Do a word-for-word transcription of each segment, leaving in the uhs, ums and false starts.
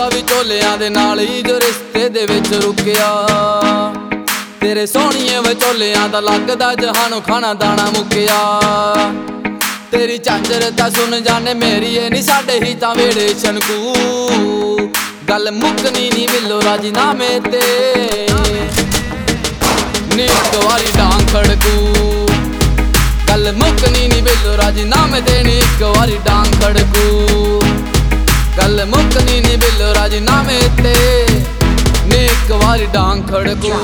ਜਾਊਗਾ ਵਿਚੋਲਿਆਂ ਦੇ ਨਾਲ ਹੀ ਜੋ ਰਿਸ਼ਤੇ ਦੇ ਵਿੱਚ ਰੁਕਿਆ। ਤੇਰੇ ਸੋਹਣੀਏ ਵਿਚੋਲਿਆਂ ਦਾ ਲੱਗਦਾ ਜਹਾਨੋਂ ਖਾਣਾ ਦਾਣਾ ਮੁੱਕਿਆ। ਤੇਰੀ ਝਾਂਜਰ ਤਾਂ ਸੁਣ ਜਾਣੇ ਮੇਰੀ ਏ ਨੀ ਸਾਡੇ ਹੀ ਤਾਂ ਵੇੜੇ ਛਣਕੂ। ਗੱਲ ਮੁੱਕਣੀ ਨੀ ਮਿਲੋ ਰਾਜੀਨਾਮੇ ਤੇ ਨੀ ਇੱਕ ਵਾਰੀ ਡਾਂਗ ਖੜਕੂ। ਗੱਲ ਮੁੱਕਣੀ ਨੀ ਮਿਲੋ ਰਾਜੀਨਾਮੇ ਤੇ ਨੀ ਇੱਕ ਵਾਰੀ ਡਾਂਗ ਖੜਕੂ। ਗੱਲ ਮੁੱਕਣੀ ਨੀ ਮਿਲੋ ਰਾਜੀਨਾਮੇ ਤੇ ਨੀ ਇੱਕ ਵਾਰੀ ਡਾਂਗ ਖੜਕੂ।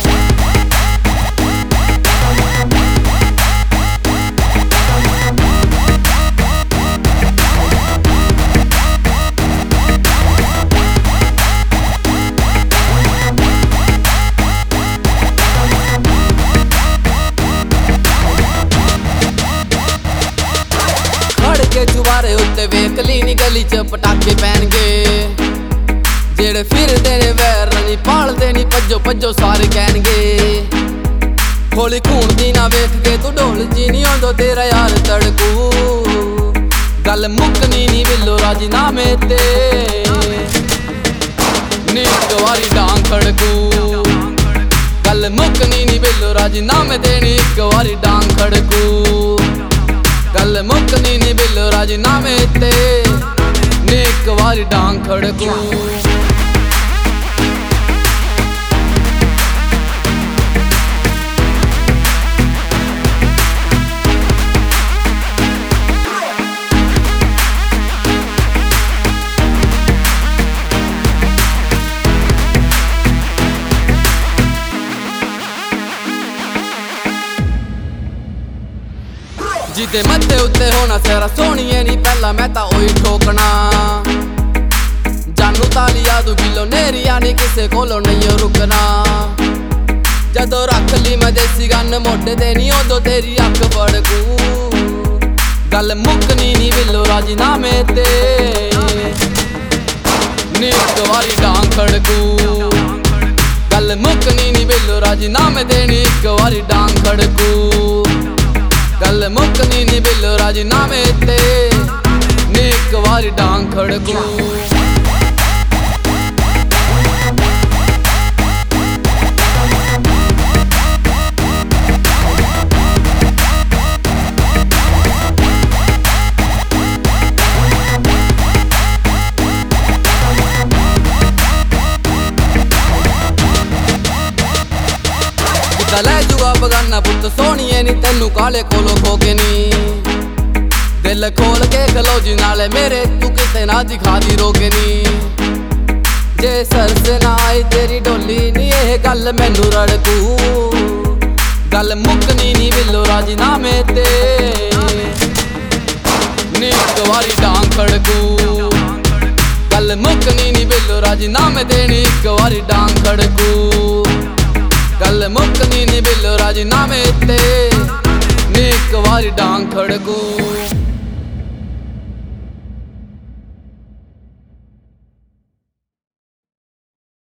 ਕੇ ਚੁਬਾਰੇ ਉੱਤੇ ਵੇਖ ਲਈ ਨੀ ਗਲੀ ਚ ਪਟਾਕੇ ਪੈਣਗੇ। ਜਿਹੜੇ ਫਿਰਦੇ ਨੇ ਵੈਰ ਨੀ ਪਾਲਦੇ ਨੀ ਭੱਜੋ ਭੱਜੋ ਸਾਰੇ ਕਹਿਣਗੇ। ਹੌਲੀ ਖੂਨ ਦੀ ਨਾ ਵੇਖ ਕੇ ਤੂੰ ਢੋਲ ਜੀ ਨੀ ਆਉਂਦੋ ਤੇਰਾ ਯਾਰ ਤੜਕੂ। ਗੱਲ ਮੁੱਕਣੀ ਨੀ ਮਿਲੋ ਰਾਜੀਨਾਮੇ ਤੇ ਨੀ ਇੱਕ ਵਾਰੀ ਡਾਂਗ ਖੜਕੂ। ਗੱਲ ਮੁੱਕਣੀ ਨੀ ਮਿਲੋ ਰਾਜੀਨਾਮੇ ਤੇ ਨੀ ਇੱਕ ਵਾਰੀ ਡਾਂਗ ਖੜਕੂ। ਗੱਲ ਮੁੱਕਣੀ ਨੀ ਬਿੱਲੋ ਰਾਜੀਨਾਮੇ ਤੇ ਨੀ ਇੱਕ ਵਾਰੀ ਡਾਂਗ ਖੜਕੂ। ਜਿਹਦੇ ਮੱਥੇ ਉੱਤੇ ਹੋਣਾ ਸਿਰਾ ਸੋਹਣੀਏ ਨੀ ਪਹਿਲਾਂ ਮੈਂ ਤਾਂ ਉਹੀ ਠੋਕਣਾ। ਜਾਨੂ ਤਾਲੀ ਆਦੂ ਕਿਲੋ ਨੇਰੀਆਂ ਨੀ ਕਿਸੇ ਕੋਲੋਂ ਨਹੀਂ ਰੁਕਣਾ। ਜਦੋਂ ਰੱਖ ਲਈ ਮੈਂ ਦੇਸੀ ਗੰਨ ਮੋਢੇ ਤੇ ਨੀ ਉਦੋਂ ਤੇਰੀ ਅੱਖ ਫੜਕੂ। ਗੱਲ ਮੁੱਕਣੀ ਨੀ ਮਿਲੋ ਰਾਜੀਨਾਮੇ ਤੇ ਨੀ ਇੱਕ ਵਾਰੀ ਡਾਂਗ ਖੜਕੂ। ਗੱਲ ਮੁੱਕਣੀ ਨੀ ਮਿਲੋ ਰਾਜੀਨਾਮੇ ਤੇ ਨੀ ਇੱਕ ਵਾਰੀ ਡਾਂਗ ਖੜਕੂ। ਗੱਲ ਮੁੱਕਣੀ ਨੀ ਬਿੱਲੋ ਰਾਜੀਨਾਮੇ ਤੇ ਨੀ ਇੱਕ ਵਾਰੀ ਡਾਂਗ ਖੜਕੂ। ਲੈ ਜੂਗਾ ਬਗਾਨਾ ਪੁੱਤ ਸੋਹਣੀਏ ਨੀ ਤੈਨੂੰ ਕਾਲੇ ਕੋਲੋਂ ਖੋ ਕੇ ਨੀ। ਦਿਲ ਖੋਲ ਕੇ ਖਲੋ ਜੀ ਨਾਲੇ ਮੇਰੇ ਤੂੰ ਕਿਤੇ ਨਾ ਦਿਖਾ ਦੀ ਰੋਕੇ ਨੀ। ਜੇ ਸਰਸ ਨਾ ਆਈ ਤੇਰੀ ਡੋਲੀ ਨੀ ਇਹ ਗੱਲ ਮੈਨੂੰ ਰੜਕੂ। ਗੱਲ ਮੁੱਕਣੀ ਨੀ ਮਿਲੋ ਰਾਜੀਨਾਮੇ ਤੇ ਨੀ ਇੱਕ ਵਾਰੀ ਡਾਂਗ ਖੜਕੂ। ਗੱਲ ਮੁੱਕਣੀ ਨੀ ਮਿਲੋ ਰਾਜੀਨਾਮੇ ਤੇ ਨੀ ਇੱਕ ਵਾਰੀ ਡਾਂਗ ਖੜਕੂ। ਗੱਲ ਮੁੱਕਣੀ ਨੀ ਬਿੱਲੋ ਰਾਜੀਨਾਮੇ ਤੇ ਨੀ ਇੱਕ ਵਾਰੀ ਡਾਂਗ ਖੜਕੂ।